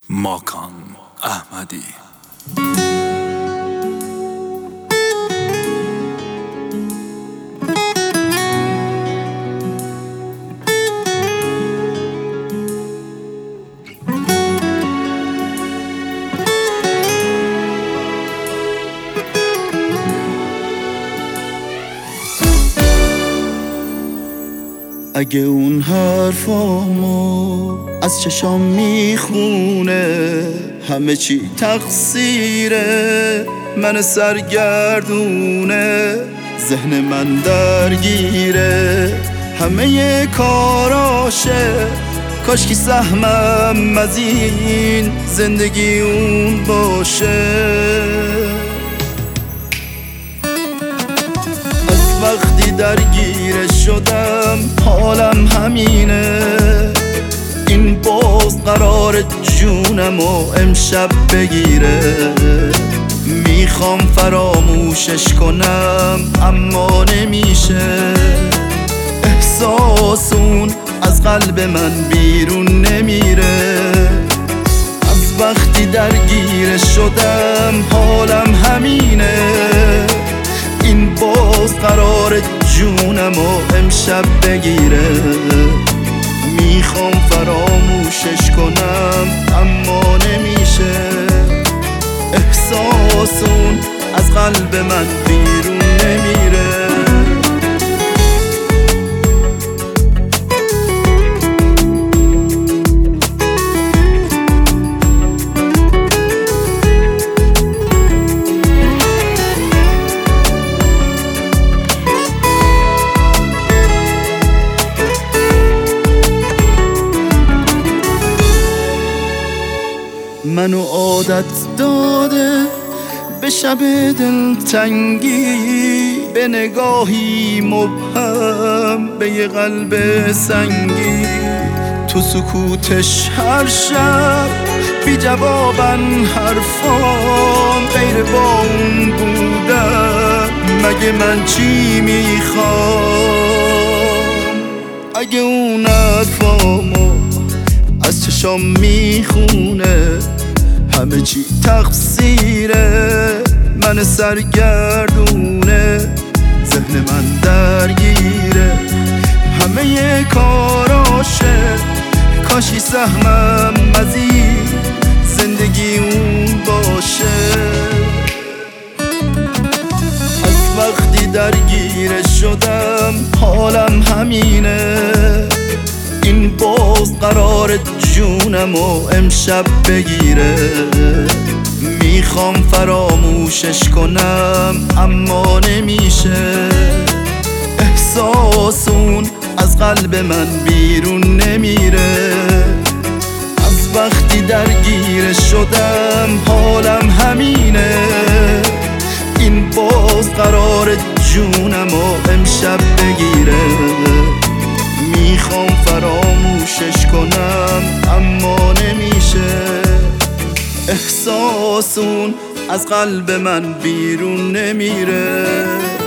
ماکان احمدی. اگه اون حرفامو از چشام میخونه، همه چی تقصیره من سرگردونه، ذهن من درگیره همه کاراشه، کاش که سهمم از این زندگی اون باشه. وقتی درگیرش شدم حالم همینه، این باز قرار جونمو امشب بگیره، میخوام فراموشش کنم اما نمیشه، احساسون از قلب من بیرون نمیره. از وقتی درگیرش شدم حالم همینه، این باز قرار جونمو امشب بگیره، میخوام فراموشش کنم اما نمیشه، احساسون از قلب من بیرون نمیره. منو عادت داده به شب دلتنگی، به نگاهی مبهم به یه قلب سنگی، تو سکوتش هر شب بی جوابن حرفام، غیر با اون بودم مگه من چی میخوام. اگه اون حرفامو از چشام میخونه، همه چی تقصیره من سرگردونه، ذهن من درگیره همه کاراشه، کاشی سهمم از این زندگی اون باشه. از وقتی درگیرش شدم حالم همینه، این باز قرار جونمو امشب بگیره، میخوام فراموشش کنم اما نمیشه، احساسون از قلب من بیرون نمیره. از وقتی درگیرش شدم حالم همینه، این باز قرار جونمو امشب بگیره، میخوام فراموشش کنم اما نمیشه، احساسون از قلب من بیرون نمیره.